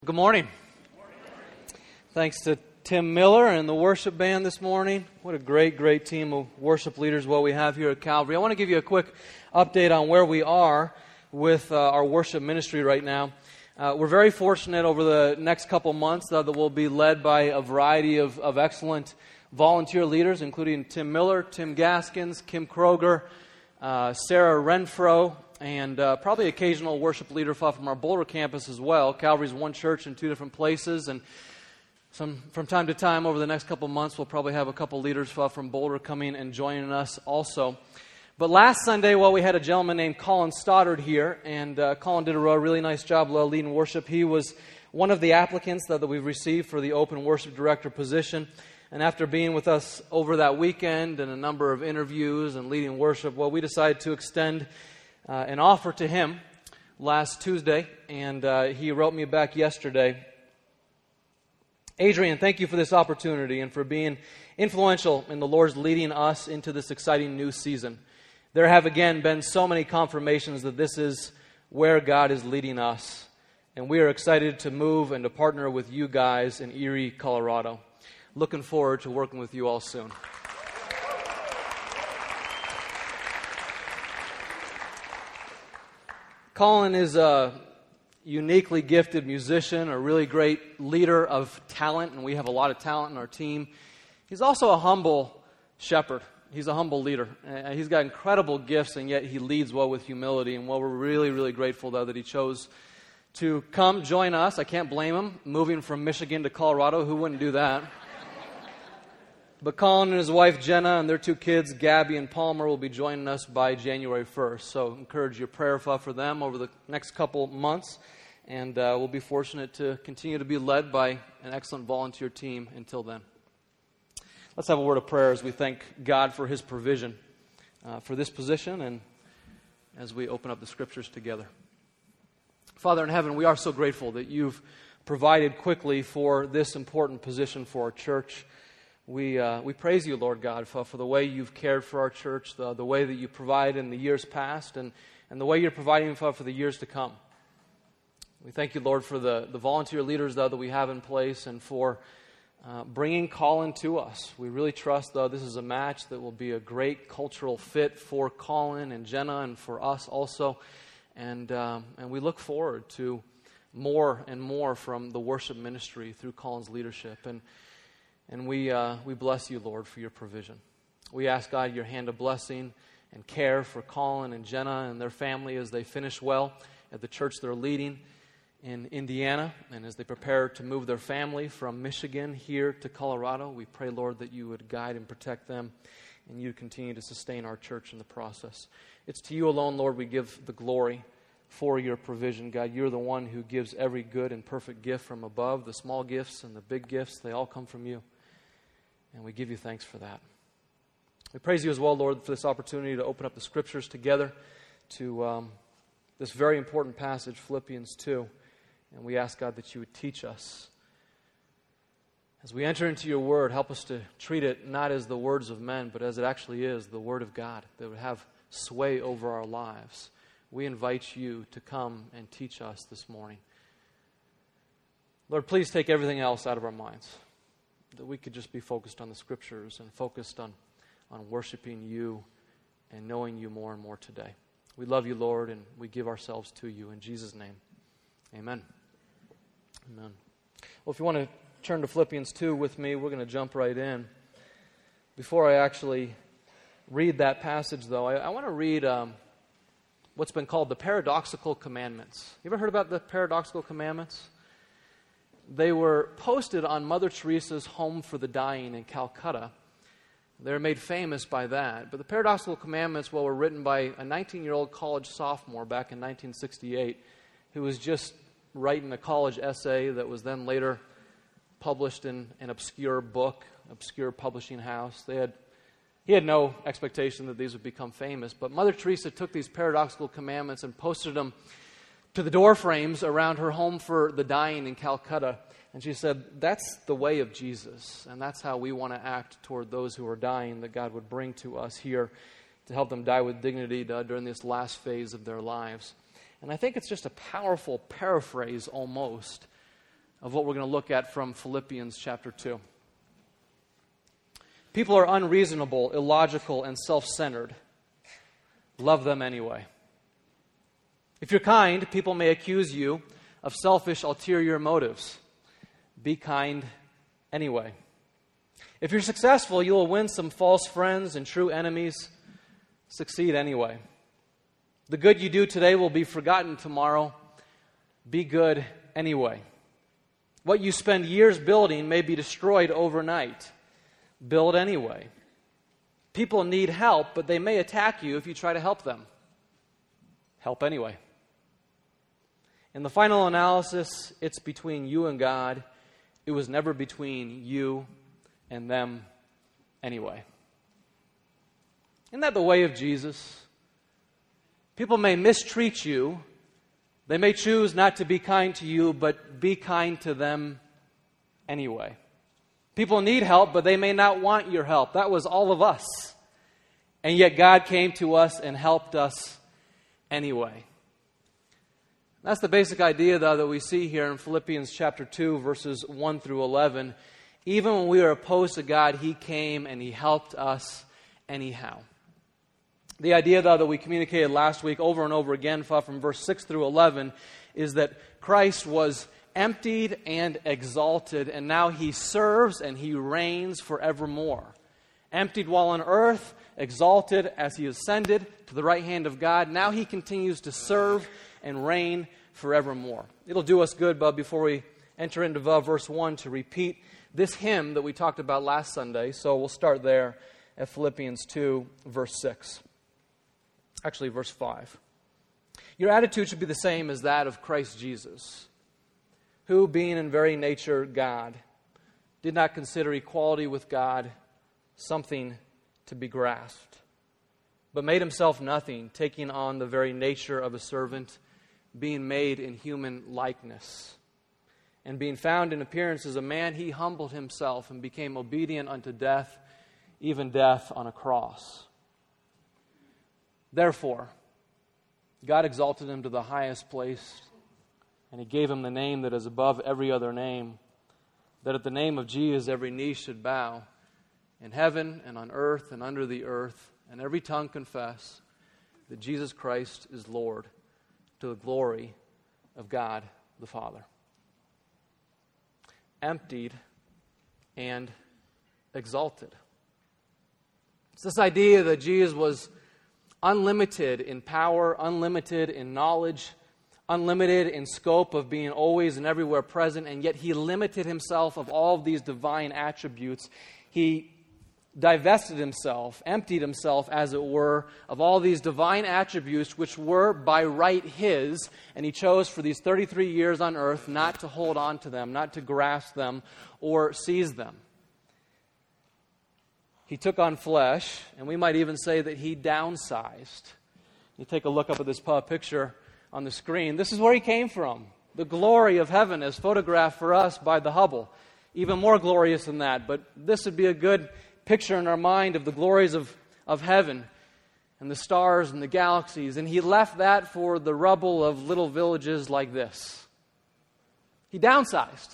Good morning. Thanks to Tim Miller and the worship band this morning. What a great team of worship leaders we have here at Calvary. I want to give you a quick update on where we are with our worship ministry right now. We're very fortunate over the next couple months that we'll be led by a variety of excellent volunteer leaders, including Tim Miller, Tim Gaskins, Kim Kroger, Sarah Renfro, and probably occasional worship leader from our Boulder campus as well. Calvary's one church in two different places, and from time to time over the next couple months, we'll probably have a couple leaders from Boulder coming and joining us also. But last Sunday, we had a gentleman named Colin Stoddard here, and Colin did a really nice job leading worship. He was one of the applicants that we've received for the open worship director position. And after being with us over that weekend and a number of interviews and leading worship, we decided to extend an offer to him last Tuesday, and he wrote me back yesterday. Adrian, thank you for this opportunity and for being influential in the Lord's leading us into this exciting new season. There have again been so many confirmations that this is where God is leading us, and we are excited to move and to partner with you guys in Erie, Colorado. Looking forward to working with you all soon. Colin is a uniquely gifted musician, a really great leader of talent, and we have a lot of talent in our team. He's also a humble shepherd. He's a humble leader. He's got incredible gifts, and yet he leads well with humility, and we're really grateful, though, that he chose to come join us. I can't blame him, moving from Michigan to Colorado. Who wouldn't do that? But Colin and his wife, Jenna, and their two kids, Gabby and Palmer, will be joining us by January 1st. So encourage your prayer for them over the next couple months. And we'll be fortunate to continue to be led by an excellent volunteer team until then. Let's have a word of prayer as we thank God for His provision for this position and as we open up the Scriptures together. Father in heaven, we are so grateful that You've provided quickly for this important position for our church. We praise You, Lord God, for the way You've cared for our church, the way that You provide in the years past, and the way You're providing for the years to come. We thank You, Lord, for the volunteer leaders, though, that we have in place, and for bringing Colin to us. We really trust, though, this is a match that will be a great cultural fit for Colin and Jenna and for us also. And we look forward to more and more from the worship ministry through Colin's leadership. And we bless You, Lord, for Your provision. We ask, God, Your hand of blessing and care for Colin and Jenna and their family as they finish well at the church they're leading in Indiana, and as they prepare to move their family from Michigan here to Colorado. We pray, Lord, that You would guide and protect them, and You continue to sustain our church in the process. It's to You alone, Lord, we give the glory for Your provision. God, You're the one who gives every good and perfect gift from above. The small gifts and the big gifts, they all come from You. And we give You thanks for that. We praise You as well, Lord, for this opportunity to open up the Scriptures together to this very important passage, Philippians 2. And we ask, God, that You would teach us. As we enter into Your Word, help us to treat it not as the words of men, but as it actually is, the Word of God, that would have sway over our lives. We invite You to come and teach us this morning. Lord, please take everything else out of our minds, that we could just be focused on the Scriptures and focused on worshiping You and knowing You more and more today. We love You, Lord, and we give ourselves to You. In Jesus' name, amen. Amen. Well, if you want to turn to Philippians 2 with me, we're going to jump right in. Before I actually read that passage, though, I want to read what's been called the Paradoxical Commandments. You ever heard about the Paradoxical Commandments? They were posted on Mother Teresa's Home for the Dying in Calcutta. They're made famous by that. But the Paradoxical Commandments, were written by a 19-year-old college sophomore back in 1968 who was just writing a college essay that was then later published in an obscure book, obscure publishing house. He had no expectation that these would become famous, but Mother Teresa took these Paradoxical Commandments and posted them to the door frames around her Home for the Dying in Calcutta. And she said, that's the way of Jesus, and that's how we want to act toward those who are dying, that God would bring to us here to help them die with dignity during this last phase of their lives. And I think it's just a powerful paraphrase almost of what we're going to look at from Philippians chapter 2. People are unreasonable, illogical, and self-centered. Love them anyway. If you're kind, people may accuse you of selfish, ulterior motives. Be kind anyway. If you're successful, you'll win some false friends and true enemies. Succeed anyway. The good you do today will be forgotten tomorrow. Be good anyway. What you spend years building may be destroyed overnight. Build anyway. People need help, but they may attack you if you try to help them. Help anyway. In the final analysis, it's between you and God. It was never between you and them anyway. Isn't that the way of Jesus? People may mistreat you. They may choose not to be kind to you, but be kind to them anyway. People need help, but they may not want your help. That was all of us. And yet God came to us and helped us anyway. That's the basic idea, though, that we see here in Philippians chapter 2, verses 1 through 11. Even when we were opposed to God, He came and He helped us anyhow. The idea, though, that we communicated last week over and over again from verse 6 through 11 is that Christ was emptied and exalted, and now He serves and He reigns forevermore. Emptied while on earth, exalted as He ascended to the right hand of God. Now He continues to serve and reign forevermore. It'll do us good, but before we enter into verse 1, to repeat this hymn that we talked about last Sunday. So we'll start there at Philippians 2, verse 6. Actually, verse 5. Your attitude should be the same as that of Christ Jesus, who, being in very nature God, did not consider equality with God something to be grasped, but made Himself nothing, taking on the very nature of a servant, being made in human likeness. And being found in appearance as a man, He humbled Himself and became obedient unto death, even death on a cross. Therefore, God exalted Him to the highest place, and He gave Him the name that is above every other name, that at the name of Jesus every knee should bow, in heaven and on earth and under the earth, and every tongue confess that Jesus Christ is Lord, to the glory of God the Father. Emptied and exalted. It's this idea that Jesus was unlimited in power, unlimited in knowledge, unlimited in scope of being always and everywhere present, and yet He limited Himself of all of these divine attributes. He divested Himself, emptied Himself, as it were, of all these divine attributes which were by right His, and He chose for these 33 years on earth not to hold on to them, not to grasp them or seize them. He took on flesh, and we might even say that He downsized. You take a look up at this picture on the screen. This is where He came from. The glory of heaven as photographed for us by the Hubble. Even more glorious than that, but this would be a good picture in our mind of the glories of heaven and the stars and the galaxies. And He left that for the rubble of little villages like this. He downsized.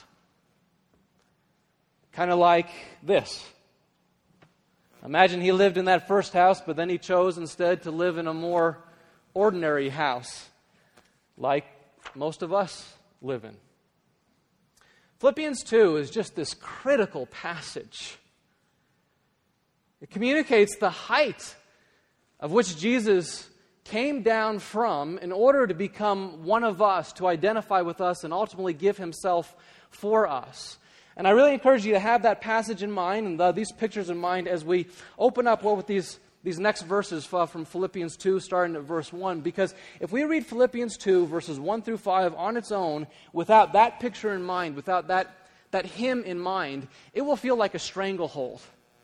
Kind of like this. Imagine He lived in that first house, but then He chose instead to live in a more ordinary house, like most of us live in. Philippians 2 is just this critical passage. It communicates the height of which Jesus came down from in order to become one of us, to identify with us, and ultimately give Himself for us. And I really encourage you to have that passage in mind and these pictures in mind as we open up with these next verses from Philippians 2, starting at verse 1. Because if we read Philippians 2, verses 1 through 5 on its own, without that picture in mind, without that hymn in mind, it will feel like a stranglehold.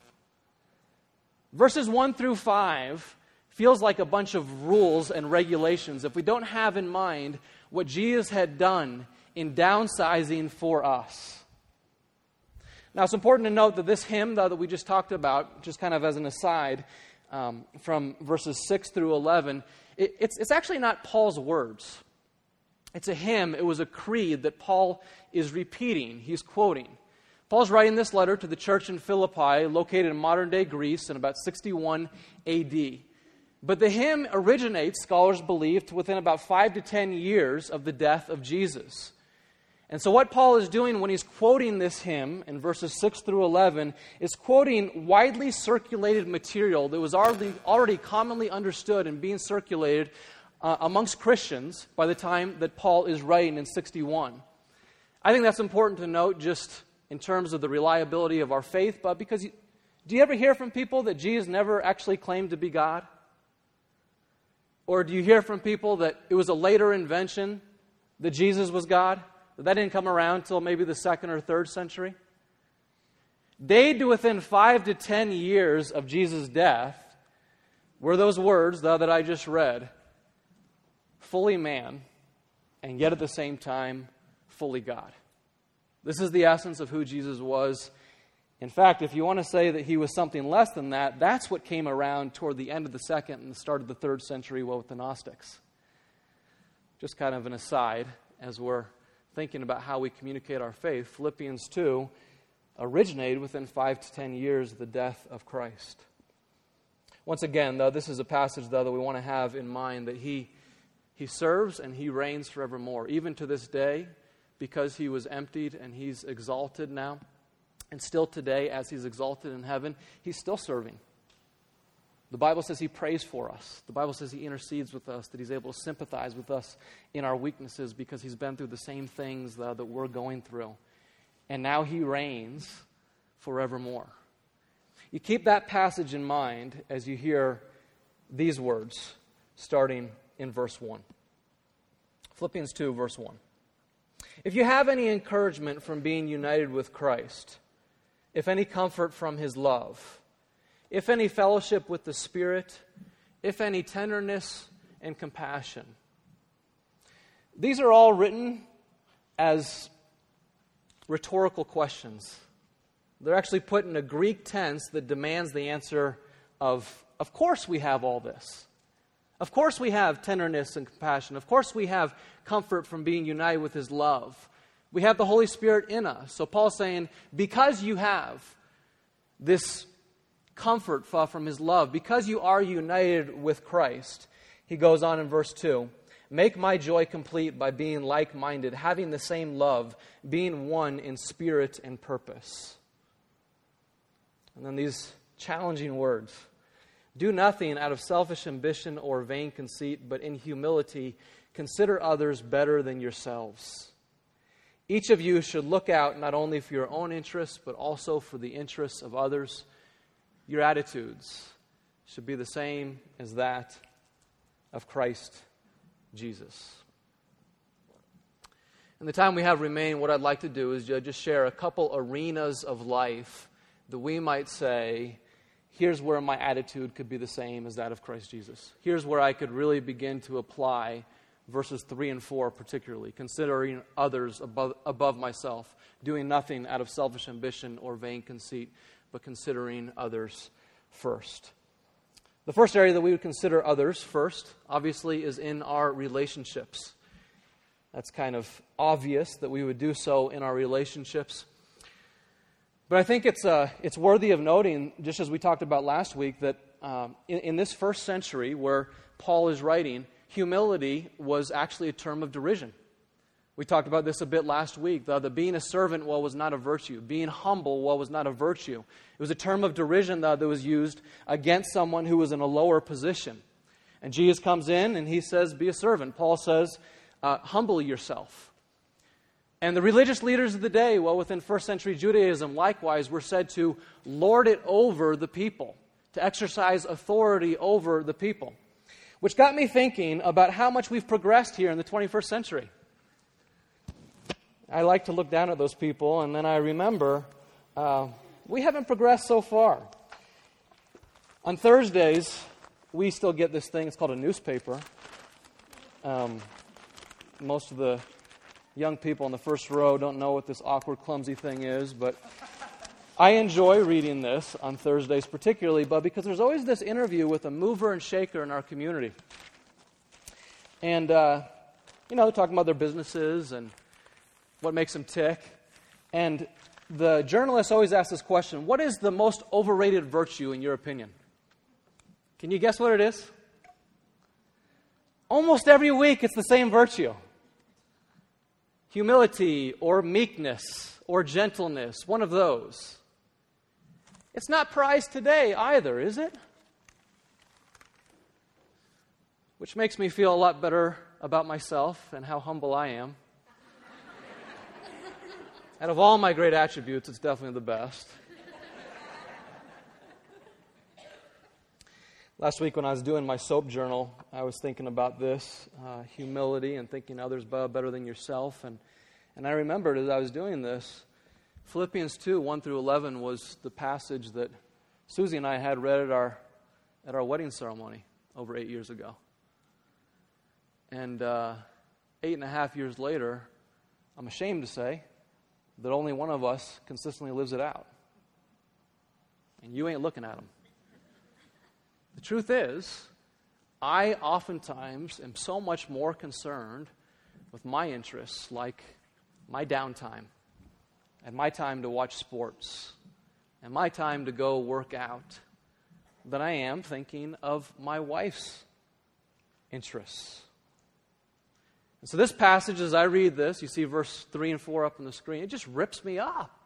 Verses 1 through 5 feels like a bunch of rules and regulations if we don't have in mind what Jesus had done in downsizing for us. Now, it's important to note that this hymn, though, that we just talked about, just kind of as an aside, from verses 6 through 11, it's actually not Paul's words. It's a hymn. It was a creed that Paul is repeating. He's quoting. Paul's writing this letter to the church in Philippi, located in modern-day Greece in about 61 A.D. But the hymn originates, scholars believe, within about 5 to 10 years of the death of Jesus. And so what Paul is doing when he's quoting this hymn in verses 6 through 11 is quoting widely circulated material that was already commonly understood and being circulated amongst Christians by the time that Paul is writing in 61. I think that's important to note just in terms of the reliability of our faith, but because do you ever hear from people that Jesus never actually claimed to be God? Or do you hear from people that it was a later invention that Jesus was God? That didn't come around until maybe the 2nd or 3rd century? Dated within 5 to 10 years of Jesus' death were those words that I just read, fully man, and yet at the same time, fully God. This is the essence of who Jesus was. In fact, if you want to say that he was something less than that, that's what came around toward the end of the 2nd and the start of the 3rd century with the Gnostics. Just kind of an aside as we're thinking about how we communicate our faith. Philippians 2 originated within 5 to 10 years of the death of Christ. Once again, though, this is a passage, that we want to have in mind that he serves and he reigns forevermore. Even to this day, because he was emptied and he's exalted now, and still today, as he's exalted in heaven, he's still serving. The Bible says he prays for us. The Bible says he intercedes with us, that he's able to sympathize with us in our weaknesses because he's been through the same things that we're going through. And now he reigns forevermore. You keep that passage in mind as you hear these words starting in verse 1. Philippians 2, verse 1. If you have any encouragement from being united with Christ, if any comfort from his love, if any fellowship with the Spirit, if any tenderness and compassion. These are all written as rhetorical questions. They're actually put in a Greek tense that demands the answer of course we have all this. Of course we have tenderness and compassion. Of course we have comfort from being united with his love. We have the Holy Spirit in us. So Paul's saying, because you have this comfort from his love, because you are united with Christ, he goes on in verse 2, make my joy complete by being like-minded, having the same love, being one in spirit and purpose. And then these challenging words, do nothing out of selfish ambition or vain conceit, but in humility consider others better than yourselves. Each of you should look out not only for your own interests, but also for the interests of others. Your attitudes should be the same as that of Christ Jesus. In the time we have remaining, what I'd like to do is just share a couple arenas of life that we might say, here's where my attitude could be the same as that of Christ Jesus. Here's where I could really begin to apply verses 3 and 4 particularly, considering others above myself, doing nothing out of selfish ambition or vain conceit, but considering others first. The first area that we would consider others first, obviously, is in our relationships. That's kind of obvious that we would do so in our relationships. But I think it's worthy of noting, just as we talked about last week, that in this first century where Paul is writing, humility was actually a term of derision. We talked about this a bit last week. That being a servant, was not a virtue. Being humble, was not a virtue. It was a term of derision that was used against someone who was in a lower position. And Jesus comes in and he says, be a servant. Paul says, humble yourself. And the religious leaders of the day, within first century Judaism, likewise, were said to lord it over the people, to exercise authority over the people. Which got me thinking about how much we've progressed here in the 21st century. I like to look down at those people, and then I remember we haven't progressed so far. On Thursdays, we still get this thing, it's called a newspaper. Most of the young people in the first row don't know what this awkward, clumsy thing is, but I enjoy reading this on Thursdays particularly, but because there's always this interview with a mover and shaker in our community. And, talking about their businesses and what makes them tick. And the journalist always asks this question: what is the most overrated virtue in your opinion? Can you guess what it is? Almost every week it's the same virtue. Humility or meekness or gentleness, one of those. It's not prized today either, is it? Which makes me feel a lot better about myself and how humble I am. Out of all my great attributes, it's definitely the best. Last week when I was doing my SOAP journal, I was thinking about this, humility and thinking others better than yourself. And I remembered as I was doing this, Philippians 2, 1 through 11 was the passage that Susie and I had read at our wedding ceremony over 8 years ago. And 8.5 years later, I'm ashamed to say that only one of us consistently lives it out. And you ain't looking at them. The truth is, I oftentimes am so much more concerned with my interests, like my downtime, and my time to watch sports, and my time to go work out, than I am thinking of my wife's interests. And so this passage, as I read this, you see verse 3 and 4 up on the screen, it just rips me up.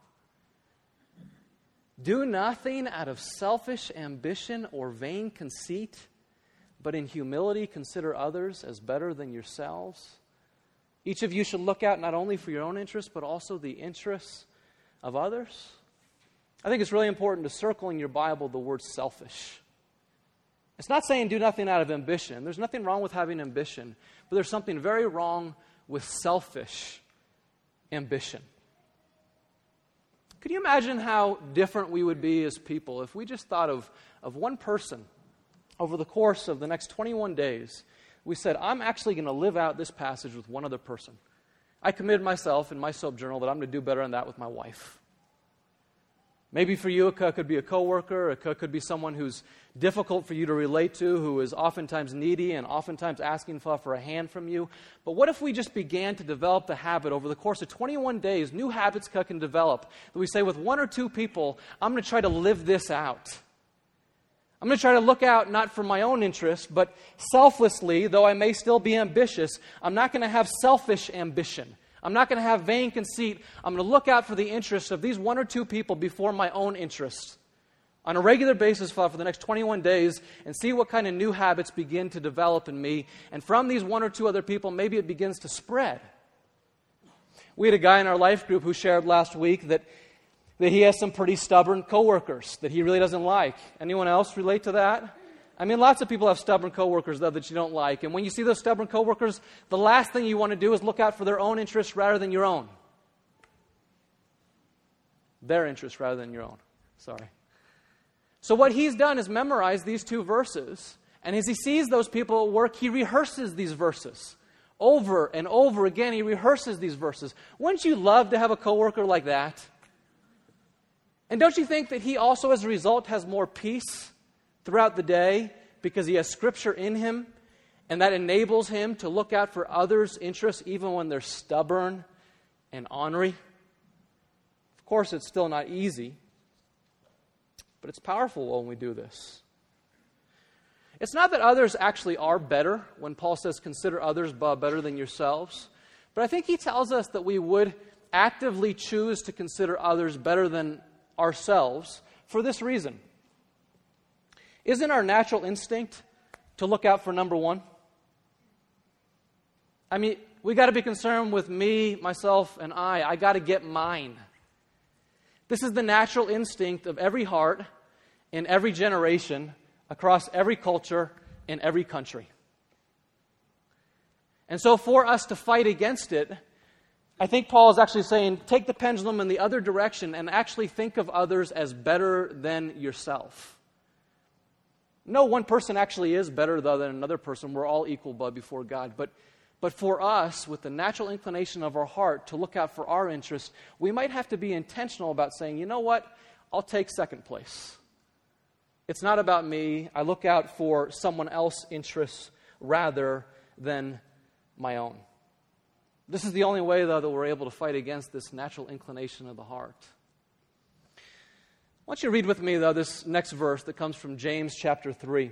Do nothing out of selfish ambition or vain conceit, but in humility consider others as better than yourselves. Each of you should look out not only for your own interests, but also the interests of others. I think it's really important to circle in your Bible the word selfish. It's not saying do nothing out of ambition. There's nothing wrong with having ambition, but there's something very wrong with selfish ambition. Could you imagine how different we would be as people if we just thought of one person over the course of the next 21 days? We said, I'm actually going to live out this passage with one other person. I committed myself in my SOAP journal that I'm going to do better than that with my wife. Maybe for you, it could be a coworker. It could be someone who's difficult for you to relate to, who is oftentimes needy and oftentimes asking for a hand from you. But what if we just began to develop the habit over the course of 21 days, new habits can develop, that we say with one or two people, I'm going to try to live this out. I'm going to try to look out not for my own interests, but selflessly, though I may still be ambitious, I'm not going to have selfish ambition. I'm not going to have vain conceit. I'm going to look out for the interests of these one or two people before my own interests on a regular basis for the next 21 days and see what kind of new habits begin to develop in me. And from these one or two other people, maybe it begins to spread. We had a guy in our life group who shared last week that he has some pretty stubborn coworkers that he really doesn't like. Anyone else relate to that? I mean, lots of people have stubborn coworkers, though, that you don't like. And when you see those stubborn coworkers, the last thing you want to do is look out for their own interests rather than your own. Their interests rather than your own. Sorry. So what he's done is memorize these two verses. And as he sees those people at work, he rehearses these verses. Over and over again, he rehearses these verses. Wouldn't you love to have a coworker like that? And don't you think that he also, as a result, has more peace throughout the day because he has Scripture in him, and that enables him to look out for others' interests even when they're stubborn and ornery? Of course, it's still not easy, but it's powerful when we do this. It's not that others actually are better when Paul says consider others better than yourselves, but I think he tells us that we would actively choose to consider others better than ourselves for this reason. Isn't our natural instinct to look out for number one? I mean, we got to be concerned with me, myself, and I got to get mine. This is the natural instinct of every heart in every generation, across every culture, in every country. And so for us to fight against it, I think Paul is actually saying, take the pendulum in the other direction and actually think of others as better than yourself. No one person actually is better than another person. We're all equal before God. But for us, with the natural inclination of our heart to look out for our interests, we might have to be intentional about saying, you know what? I'll take second place. It's not about me. I look out for someone else's interests rather than my own. This is the only way, though, that we're able to fight against this natural inclination of the heart. I want you to read with me, though, this next verse that comes from James chapter 3.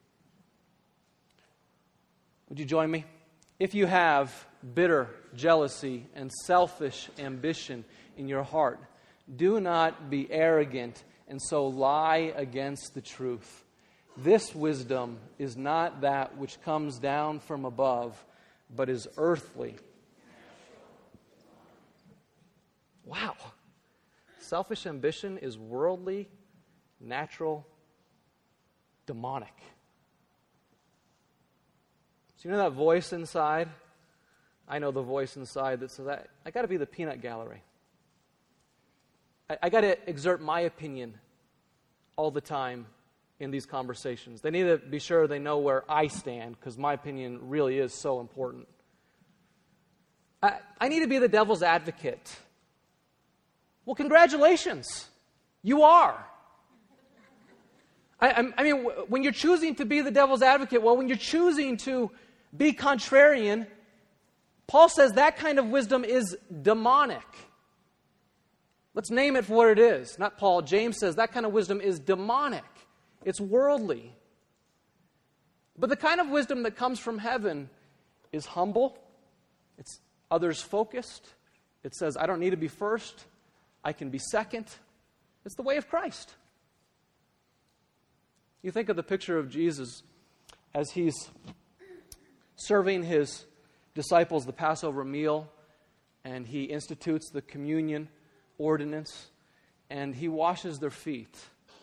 Would you join me? If you have bitter jealousy and selfish ambition in your heart, do not be arrogant and so lie against the truth. This wisdom is not that which comes down from above, but is earthly. Wow. Selfish ambition is worldly, natural, demonic. So you know that voice inside? I know the voice inside that says, I got to be the peanut gallery. I got to exert my opinion all the time in these conversations. They need to be sure they know where I stand, because my opinion really is so important. I need to be the devil's advocate. Well, congratulations. You are. I mean, when you're choosing to be the devil's advocate, well, when you're choosing to be contrarian, Paul says that kind of wisdom is demonic. Let's name it for what it is. Not Paul. James says that kind of wisdom is demonic. It's worldly. But the kind of wisdom that comes from heaven is humble. It's others-focused. It says, I don't need to be first. I can be second. It's the way of Christ. You think of the picture of Jesus as he's serving his disciples the Passover meal, and he institutes the communion ordinance, and he washes their feet.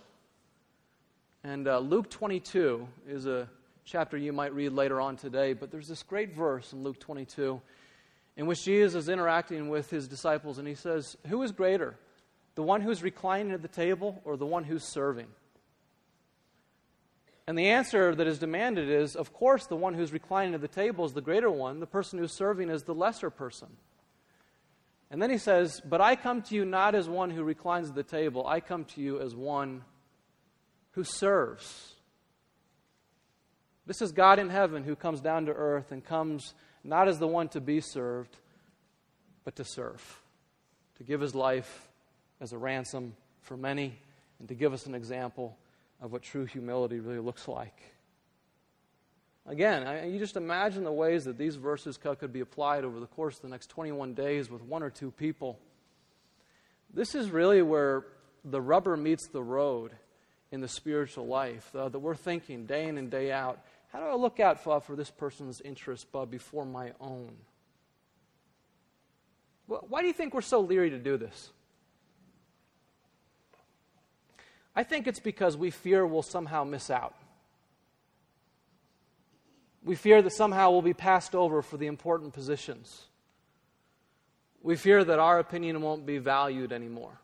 And Luke 22 is a chapter you might read later on today, but there's this great verse in Luke 22 in which Jesus is interacting with his disciples, and he says, who is greater, the one who's reclining at the table or the one who's serving? And the answer that is demanded is, of course, the one who's reclining at the table is the greater one. The person who's serving is the lesser person. And then he says, but I come to you not as one who reclines at the table. I come to you as one who serves. This is God in heaven who comes down to earth and comes not as the one to be served, but to serve, to give his life as a ransom for many, and to give us an example of what true humility really looks like. Again, you just imagine the ways that these verses could be applied over the course of the next 21 days with one or two people. This is really where the rubber meets the road in the spiritual life, that we're thinking day in and day out, how do I look out for this person's interest but before my own? Why do you think we're so leery to do this? I think it's because we fear we'll somehow miss out. We fear that somehow we'll be passed over for the important positions. We fear that our opinion won't be valued anymore.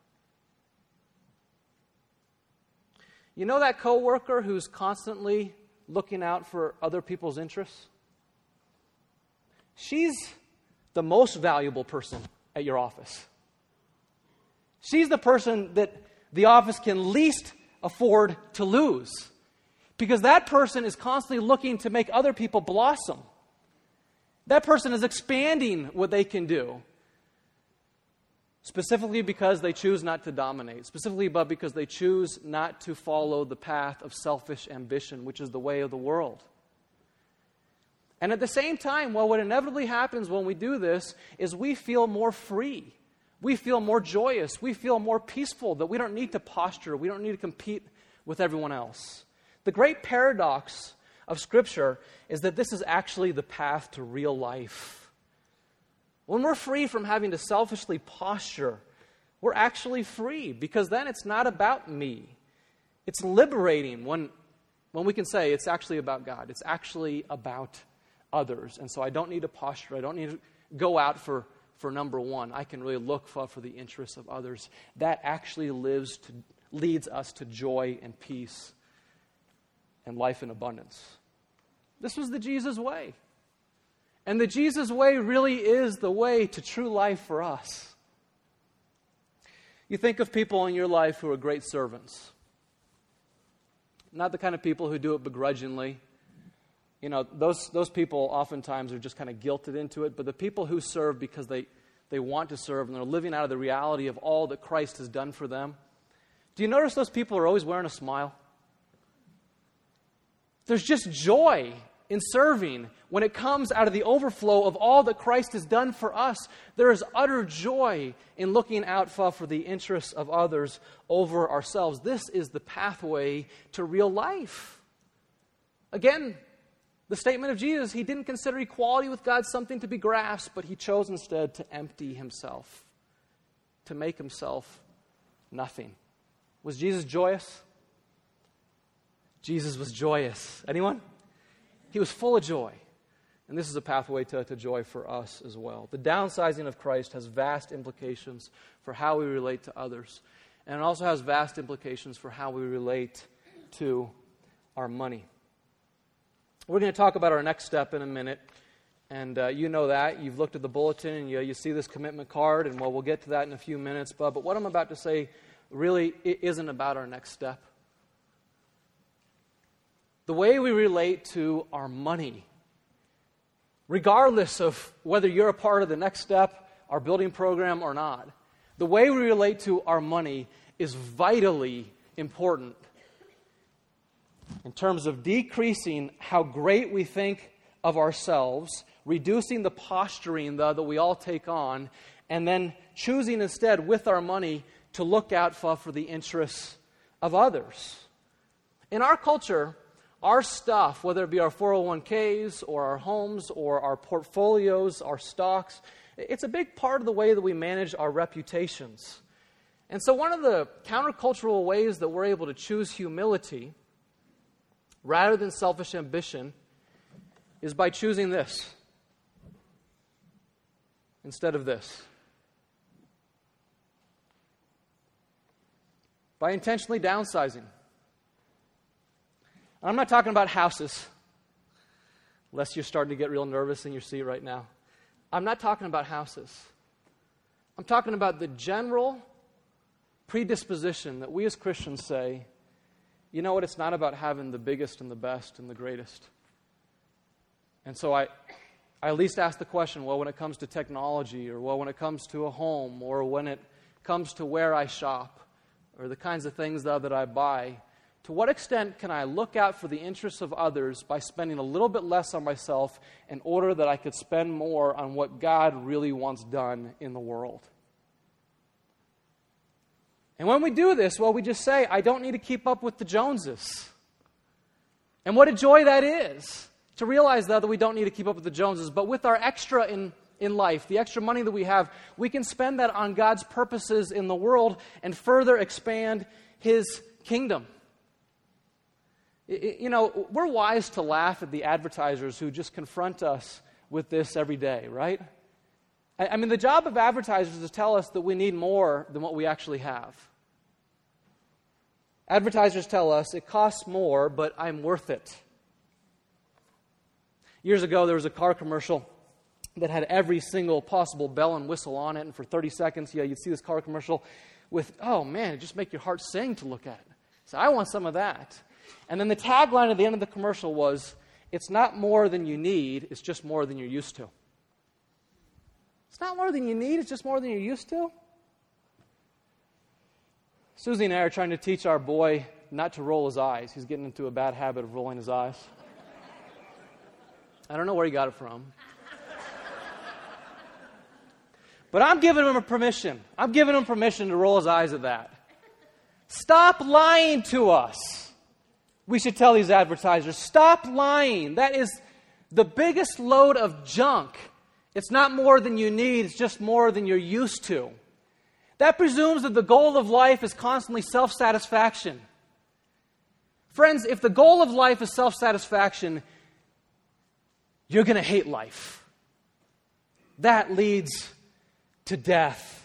You know that coworker who's constantly looking out for other people's interests? She's the most valuable person at your office. She's the person that the office can least afford to lose, because that person is constantly looking to make other people blossom. That person is expanding what they can do, specifically because they choose not to dominate, specifically but because they choose not to follow the path of selfish ambition, which is the way of the world. And at the same time, what inevitably happens when we do this is we feel more free. We feel more joyous. We feel more peaceful, that we don't need to posture. We don't need to compete with everyone else. The great paradox of Scripture is that this is actually the path to real life. When we're free from having to selfishly posture, we're actually free, because then it's not about me. It's liberating when we can say it's actually about God. It's actually about others. And so I don't need to posture. I don't need to go out for number one. I can really look for the interests of others. That actually leads us to joy and peace and life in abundance. This was the Jesus way. And the Jesus way really is the way to true life for us. You think of people in your life who are great servants. Not the kind of people who do it begrudgingly, those people oftentimes are just kind of guilted into it, but the people who serve because they want to serve and they're living out of the reality of all that Christ has done for them, do you notice those people are always wearing a smile? There's just joy in serving when it comes out of the overflow of all that Christ has done for us. There is utter joy in looking out for the interests of others over ourselves. This is the pathway to real life. Again, the statement of Jesus, he didn't consider equality with God something to be grasped, but he chose instead to empty himself, to make himself nothing. Was Jesus joyous? Jesus was joyous. Anyone? He was full of joy. And this is a pathway to joy for us as well. The downsizing of Christ has vast implications for how we relate to others. And it also has vast implications for how we relate to our money. We're going to talk about our next step in a minute. And you know that. You've looked at the bulletin and you see this commitment card. And we'll get to that in a few minutes. But what I'm about to say really isn't about our next step. The way we relate to our money, regardless of whether you're a part of the next step, our building program or not, the way we relate to our money is vitally important in terms of decreasing how great we think of ourselves, reducing the posturing that we all take on, and then choosing instead with our money to look out for the interests of others. In our culture, our stuff, whether it be our 401ks or our homes or our portfolios, our stocks, it's a big part of the way that we manage our reputations. And so one of the countercultural ways that we're able to choose humility rather than selfish ambition is by choosing this instead of this. By intentionally downsizing. I'm not talking about houses, unless you're starting to get real nervous in your seat right now. I'm not talking about houses. I'm talking about the general predisposition that we as Christians say, you know what, it's not about having the biggest and the best and the greatest. And so I at least ask the question, well, when it comes to technology, or well, when it comes to a home, or when it comes to where I shop, or the kinds of things that I buy, to what extent can I look out for the interests of others by spending a little bit less on myself in order that I could spend more on what God really wants done in the world? And when we do this, well, we just say, I don't need to keep up with the Joneses. And what a joy that is, to realize that we don't need to keep up with the Joneses. But with our extra in life, the extra money that we have, we can spend that on God's purposes in the world and further expand His kingdom. You know, we're wise to laugh at the advertisers who just confront us with this every day, right? I mean, the job of advertisers is to tell us that we need more than what we actually have. Advertisers tell us it costs more, but I'm worth it. Years ago, there was a car commercial that had every single possible bell and whistle on it, and for 30 seconds, you'd see this car commercial with, oh man, it just makes your heart sing to look at it. So I want some of that. And then the tagline at the end of the commercial was, it's not more than you need, it's just more than you're used to. It's not more than you need, it's just more than you're used to. Susie and I are trying to teach our boy not to roll his eyes. He's getting into a bad habit of rolling his eyes. I don't know where he got it from. But I'm giving him permission. I'm giving him permission to roll his eyes at that. Stop lying to us. We should tell these advertisers, stop lying. That is the biggest load of junk. It's not more than you need, it's just more than you're used to. That presumes that the goal of life is constantly self-satisfaction. Friends, if the goal of life is self-satisfaction, you're going to hate life. That leads to death.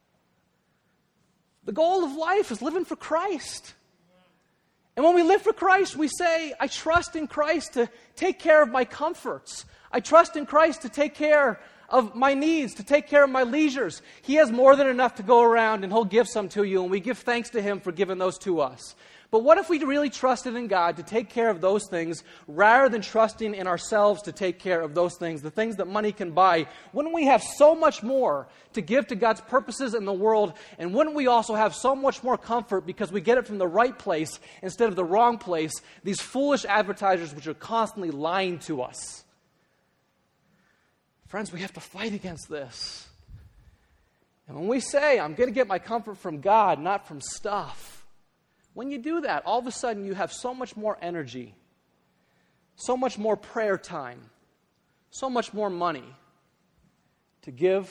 The goal of life is living for Christ. And when we live for Christ, we say, I trust in Christ to take care of my comforts. I trust in Christ to take care of my needs, to take care of my leisures. He has more than enough to go around, and He'll give some to you, and we give thanks to Him for giving those to us. But what if we really trusted in God to take care of those things rather than trusting in ourselves to take care of those things, the things that money can buy? Wouldn't we have so much more to give to God's purposes in the world? And wouldn't we also have so much more comfort because we get it from the right place instead of the wrong place, these foolish advertisers which are constantly lying to us? Friends, we have to fight against this. And when we say, I'm going to get my comfort from God, not from stuff, when you do that, all of a sudden you have so much more energy, so much more prayer time, so much more money to give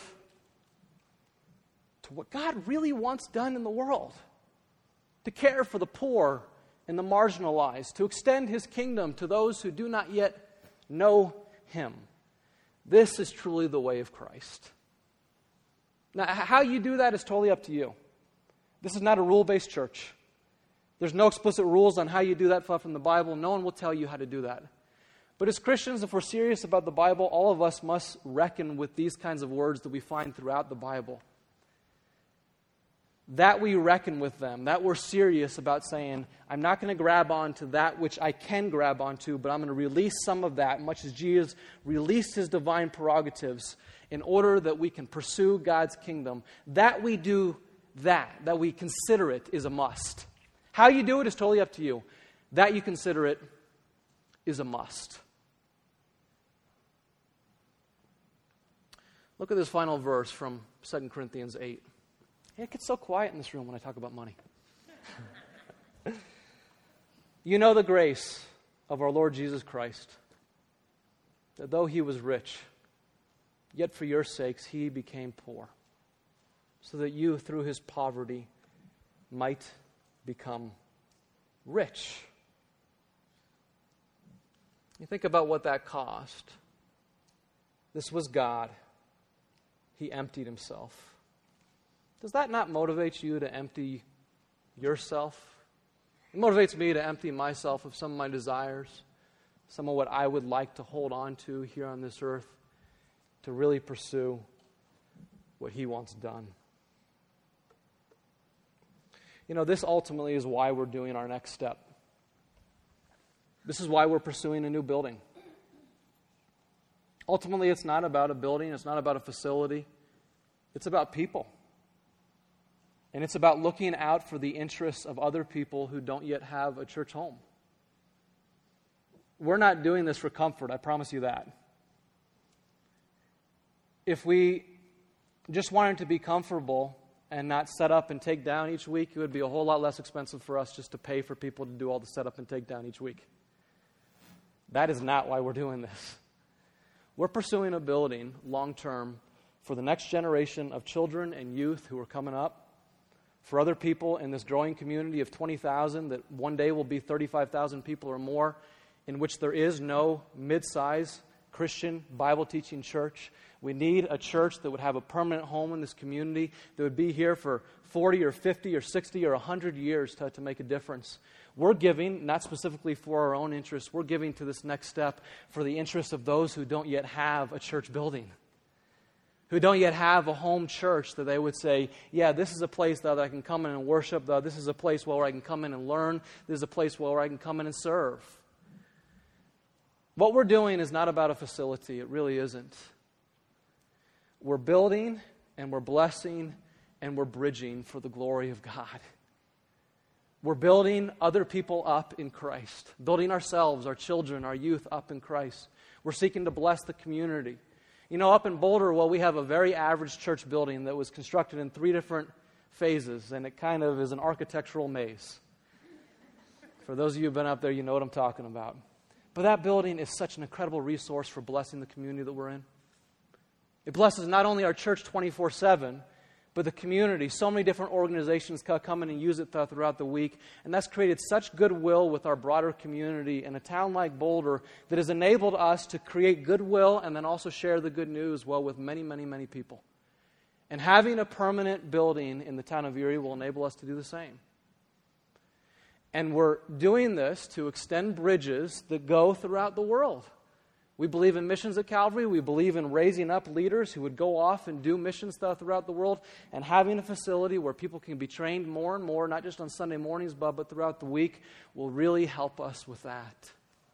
to what God really wants done in the world, to care for the poor and the marginalized, to extend His kingdom to those who do not yet know Him. This is truly the way of Christ. Now, how you do that is totally up to you. This is not a rule-based church. There's no explicit rules on how you do that stuff in the Bible. No one will tell you how to do that. But as Christians, if we're serious about the Bible, all of us must reckon with these kinds of words that we find throughout the Bible. That we reckon with them, that we're serious about saying, I'm not going to grab onto that which I can grab onto, but I'm going to release some of that, much as Jesus released His divine prerogatives in order that we can pursue God's kingdom. That we do that we consider it is a must. How you do it is totally up to you. That you consider it is a must. Look at this final verse from 2 Corinthians 8. It gets so quiet in this room when I talk about money. You know the grace of our Lord Jesus Christ, that though He was rich, yet for your sakes He became poor, so that you through His poverty might become rich. You think about what that cost. This was God. He emptied Himself. Does that not motivate you to empty yourself? It motivates me to empty myself of some of my desires, some of what I would like to hold on to here on this earth, to really pursue what He wants done. You know, this ultimately is why we're doing our next step. This is why we're pursuing a new building. Ultimately, it's not about a building. It's not about a facility. It's about people. And it's about looking out for the interests of other people who don't yet have a church home. We're not doing this for comfort, I promise you that. If we just wanted to be comfortable and not set up and take down each week, it would be a whole lot less expensive for us just to pay for people to do all the setup and take down each week. That is not why we're doing this. We're pursuing a building long-term for the next generation of children and youth who are coming up, for other people in this growing community of 20,000 that one day will be 35,000 people or more, in which there is no mid-size Christian Bible-teaching church. We need a church that would have a permanent home in this community, that would be here for 40 or 50 or 60 or 100 years to make a difference. We're giving, not specifically for our own interests, we're giving to this next step for the interests of those who don't yet have a church building, who don't yet have a home church that they would say, yeah, this is a place that I can come in and worship, this is a place where I can come in and learn, this is a place where I can come in and serve. What we're doing is not about a facility. It really isn't. We're building and we're blessing and we're bridging for the glory of God. We're building other people up in Christ, building ourselves, our children, our youth up in Christ. We're seeking to bless the community. You know, up in Boulder, we have a very average church building that was constructed in 3 different phases, and it kind of is an architectural maze. For those of you who've been up there, you know what I'm talking about. But that building is such an incredible resource for blessing the community that we're in. It blesses not only our church 24/7, but the community. So many different organizations come in and use it throughout the week. And that's created such goodwill with our broader community in a town like Boulder that has enabled us to create goodwill and then also share the good news well with many, many, many people. And having a permanent building in the town of Erie will enable us to do the same. And we're doing this to extend bridges that go throughout the world. We believe in missions at Calvary. We believe in raising up leaders who would go off and do mission stuff throughout the world, and having a facility where people can be trained more and more, not just on Sunday mornings, but throughout the week, will really help us with that.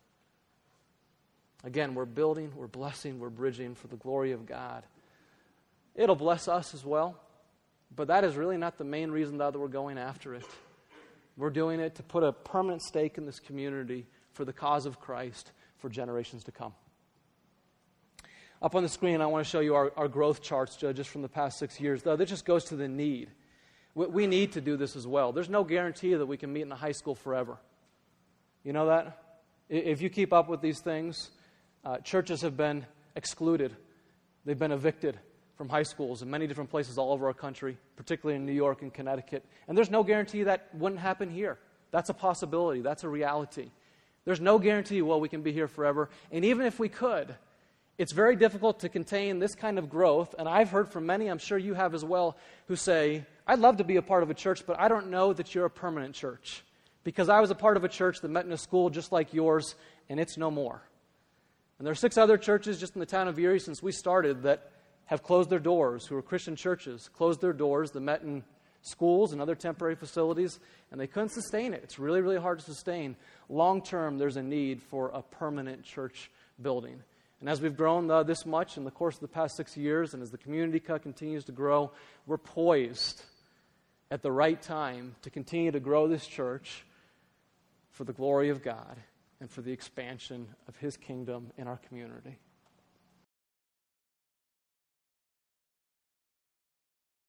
Again, we're building, we're blessing, we're bridging for the glory of God. It'll bless us as well, but that is really not the main reason that we're going after it. We're doing it to put a permanent stake in this community for the cause of Christ for generations to come. Up on the screen, I want to show you our growth charts just from the past 6 years. Though this just goes to the need. We need to do this as well. There's no guarantee that we can meet in a high school forever. You know that? If you keep up with these things, churches have been excluded. They've been evicted from high schools in many different places all over our country, particularly in New York and Connecticut. And there's no guarantee that wouldn't happen here. That's a possibility. That's a reality. There's no guarantee, well, we can be here forever. And even if we could, it's very difficult to contain this kind of growth. And I've heard from many, I'm sure you have as well, who say, I'd love to be a part of a church, but I don't know that you're a permanent church. Because I was a part of a church that met in a school just like yours, and it's no more. And there are 6 other churches just in the town of Erie since we started that have closed their doors, who are Christian churches, closed their doors, that met in schools and other temporary facilities, and they couldn't sustain it. It's really, really hard to sustain. Long term, there's a need for a permanent church building. And as we've grown this much in the course of the past 6 years, and as the community continues to grow, we're poised at the right time to continue to grow this church for the glory of God and for the expansion of His kingdom in our community.